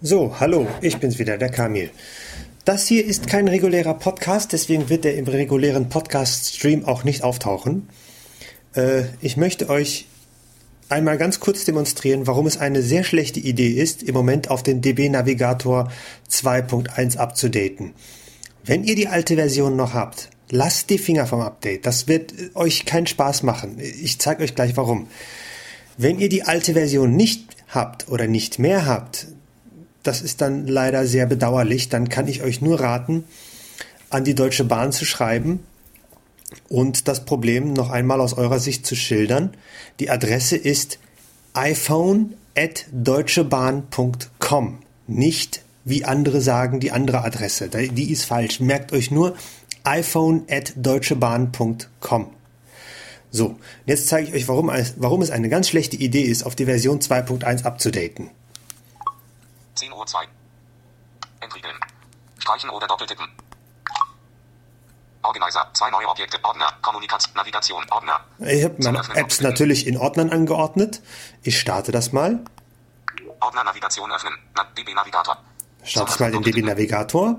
So, hallo, ich bin's wieder, der Kamil. Das hier ist kein regulärer Podcast, deswegen wird er im regulären Podcast-Stream auch nicht auftauchen. Ich möchte euch einmal ganz kurz demonstrieren, warum es eine sehr schlechte Idee ist, im Moment auf den DB Navigator 2.1 abzudaten. Wenn ihr die alte Version noch habt, lasst die Finger vom Update. Das wird euch keinen Spaß machen. Ich zeige euch gleich warum. Wenn ihr die alte Version nicht habt oder nicht mehr habt, das ist dann leider sehr bedauerlich. Dann kann ich euch nur raten, an die Deutsche Bahn zu schreiben und das Problem noch einmal aus eurer Sicht zu schildern. Die Adresse ist iphone@deutschebahn.com. Nicht, wie andere sagen, die andere Adresse. Die ist falsch. Merkt euch nur iphone@deutschebahn.com. So, jetzt zeige ich euch, warum es eine ganz schlechte Idee ist, auf die Version 2.1 abzudaten. 10:02 Uhr. Entriegeln. Streichen oder doppeltippen. Organizer. 2 neue Objekte. Ordner. Kommunikation. Navigation. Ordner. Ich habe meine Apps natürlich in Ordnern angeordnet. Ich starte das mal. Ordner Navigation öffnen. DB Navigator. Starte mal den DB Navigator.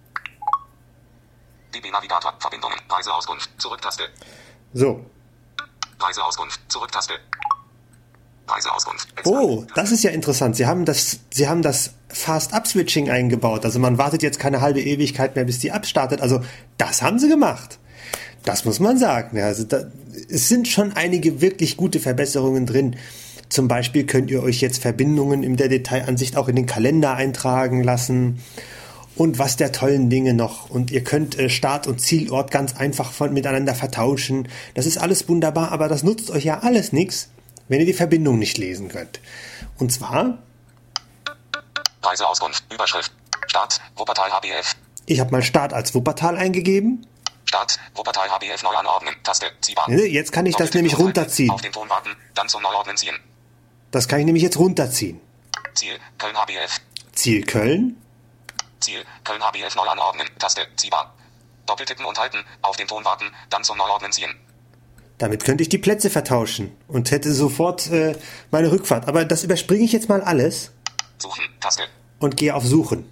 DB Navigator. Verbindungen. Reiseauskunft. Zurücktaste. So. Reiseauskunft. Zurücktaste. Reiseauskunft. Oh, das ist ja interessant. Sie haben das Fast-Up-Switching eingebaut. Also man wartet jetzt keine halbe Ewigkeit mehr, bis die App startet. Also das haben sie gemacht. Das muss man sagen. Also es sind schon einige wirklich gute Verbesserungen drin. Zum Beispiel könnt ihr euch jetzt Verbindungen in der Detailansicht auch in den Kalender eintragen lassen. Und was der tollen Dinge noch. Und ihr könnt Start- und Zielort ganz einfach miteinander vertauschen. Das ist alles wunderbar, aber das nutzt euch ja alles nichts, wenn ihr die Verbindung nicht lesen könnt. Und zwar Reiseauskunft, Überschrift, Start, Wuppertal HBF. Ich habe mal Start als Wuppertal eingegeben. Start, Wuppertal HBF neu anordnen, Taste, ziehbar. Jetzt kann ich das nämlich runterziehen. Auf den Ton warten, dann zum Neuordnen ziehen. Das kann ich nämlich jetzt runterziehen. Ziel, Köln HBF. Ziel Köln. Ziel, Köln HBF neu anordnen, Taste, ziehbar. Doppeltippen und halten, auf den Ton warten, dann zum Neuordnen ziehen. Damit könnte ich die Plätze vertauschen und hätte sofort meine Rückfahrt. Aber das überspringe ich jetzt mal alles. Suchen, Taste. Und gehe auf Suchen.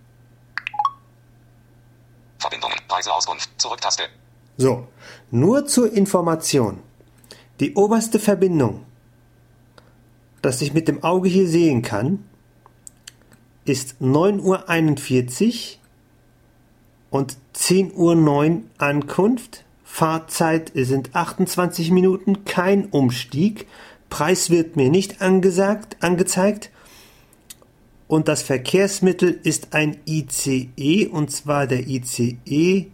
Verbindungen, Reiseauskunft, Zurücktaste. So, nur zur Information. Die oberste Verbindung, das ich mit dem Auge hier sehen kann, ist 9:41 Uhr und 10:09 Uhr Ankunft. Fahrzeit sind 28 Minuten, kein Umstieg. Preis wird mir nicht angezeigt. Und das Verkehrsmittel ist ein ICE, und zwar der ICE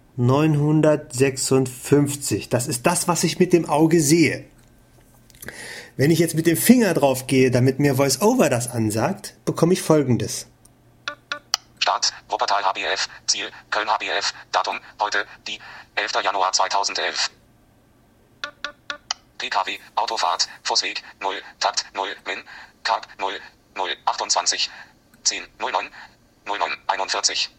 956. Das ist das, was ich mit dem Auge sehe. Wenn ich jetzt mit dem Finger drauf gehe, damit mir VoiceOver das ansagt, bekomme ich Folgendes. Start, Wuppertal HBF, Ziel, Köln HBF, Datum, heute, die 11. Januar 2011. PKW, Autofahrt, Fußweg, 0, Takt, 0, Min, Karg, 0, 0, 28, 10, 09, 09, 41.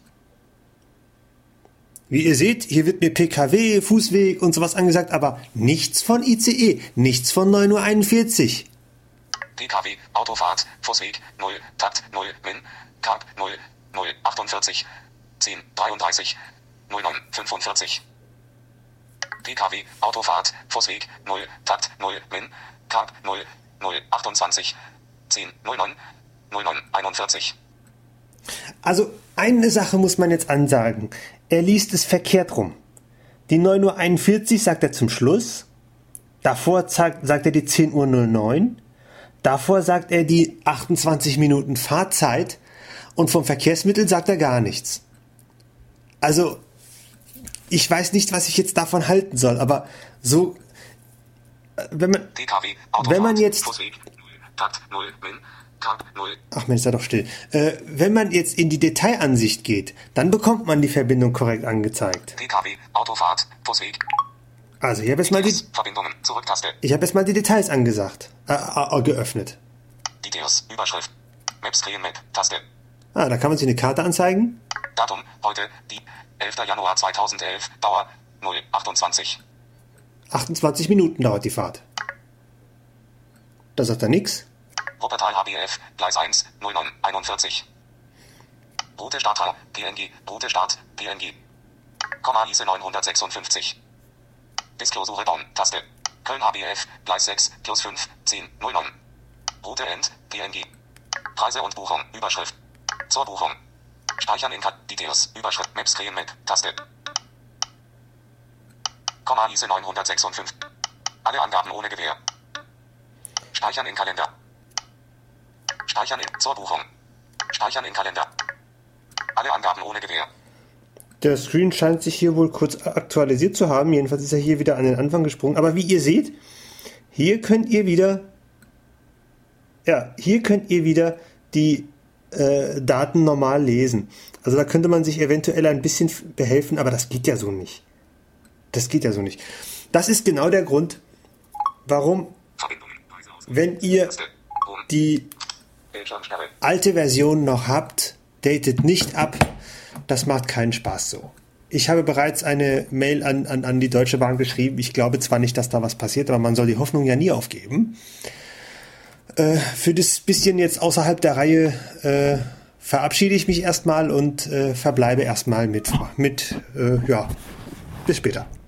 Wie ihr seht, hier wird mir PKW, Fußweg und sowas angesagt, aber nichts von ICE, nichts von 9:41 Uhr. PKW, Autofahrt, Fußweg, 0, Takt, 0, Min, Karg, 0, 0, 48, 10, 33, 09, 45. PKW, Autofahrt, Fußweg, 0, Takt, 0, Min, Karg, 0, 0, 28, 10, 09, 09, 41. Also eine Sache muss man jetzt ansagen. Er liest es verkehrt rum. Die 9:41 Uhr sagt er zum Schluss. Davor sagt er die 10:09 Uhr. Davor sagt er die 28 Minuten Fahrzeit. Und vom Verkehrsmittel sagt er gar nichts. Also, ich weiß nicht, was ich jetzt davon halten soll, aber so, wenn man jetzt... Ach Mensch, sei doch still. Wenn man jetzt in die Detailansicht geht, dann bekommt man die Verbindung korrekt angezeigt. PKW, Autofahrt, Fußweg. Also, ich habe jetzt mal Verbindungen, Zurücktaste. Ich habe jetzt mal die Details geöffnet. Details, Überschrift. Maps drehen mit, Taste. Da kann man sich eine Karte anzeigen. Datum, heute, die 11. Januar 2011, Dauer 0:28. 28 Minuten dauert die Fahrt. Da sagt er nix. Wuppertal HBF, Gleis 1, 0941. Route Starter, PNG, Route Start, PNG. Komma ISE 956. Disklosure Down, Taste. Köln HBF, Gleis 6, plus 5, 10, 09. Route End, PNG. Preise und Buchung, Überschrift. Zur Buchung. Speichern in Details, Überschrift, Maps Screen Map, Taste. Komma ISE 956. Alle Angaben ohne Gewähr. Speichern in Kalender. Speichern in zur Buchung. Speichern in Kalender. Alle Angaben ohne Gewähr. Der Screen scheint sich hier wohl kurz aktualisiert zu haben. Jedenfalls ist er hier wieder an den Anfang gesprungen. Aber wie ihr seht, hier könnt ihr wieder die Daten normal lesen. Also da könnte man sich eventuell ein bisschen behelfen, aber das geht ja so nicht. Das ist genau der Grund, warum, wenn ihr die alte Version noch habt, datet nicht ab. Das macht keinen Spaß so. Ich habe bereits eine Mail an die Deutsche Bahn geschrieben. Ich glaube zwar nicht, dass da was passiert, aber man soll die Hoffnung ja nie aufgeben. Für das bisschen jetzt außerhalb der Reihe verabschiede ich mich erstmal und verbleibe erstmal bis später.